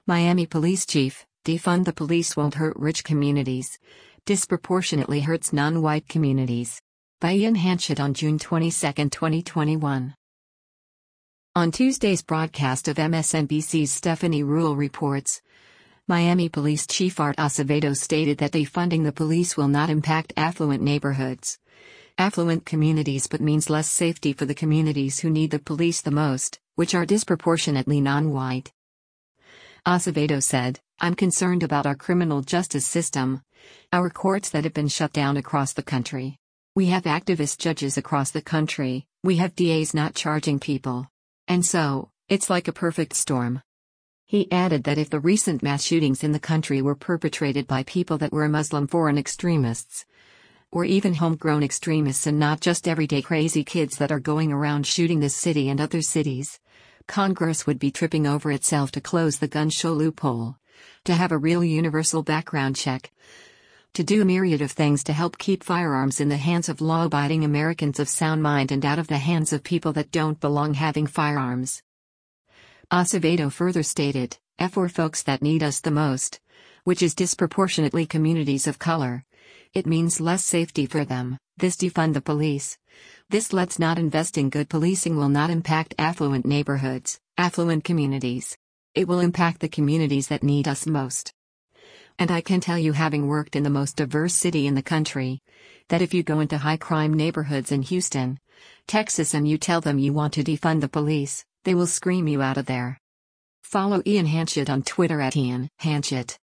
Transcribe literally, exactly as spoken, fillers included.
Miami Police Chief, defund the police won't hurt rich communities. Disproportionately hurts non-white communities. By Ian Hanchett on June twenty-second, twenty twenty-one. On Tuesday's broadcast of M S N B C's Stephanie Ruhle Reports, Miami Police Chief Art Acevedo stated that defunding the police will not impact affluent neighborhoods. Affluent communities but means less safety for the communities who need the police the most, which are disproportionately non-white. Acevedo said, "I'm concerned about our criminal justice system, our courts that have been shut down across the country. We have activist judges across the country, we have D As not charging people. And so, it's like a perfect storm." He added that if the recent mass shootings in the country were perpetrated by people that were Muslim foreign extremists, or even homegrown extremists and not just everyday crazy kids that are going around shooting this city and other cities, Congress would be tripping over itself to close the gun show loophole, to have a real universal background check, to do a myriad of things to help keep firearms in the hands of law-abiding Americans of sound mind and out of the hands of people that don't belong having firearms. Acevedo further stated, "For folks that need us the most, which is disproportionately communities of color, it means less safety for them. This defund the police. This let's not invest in good policing will not impact affluent neighborhoods, affluent communities. It will impact the communities that need us most. And I can tell you, having worked in the most diverse city in the country, that if you go into high-crime neighborhoods in Houston, Texas and you tell them you want to defund the police, they will scream you out of there." Follow Ian Hanchett on Twitter at Ian Hanchett.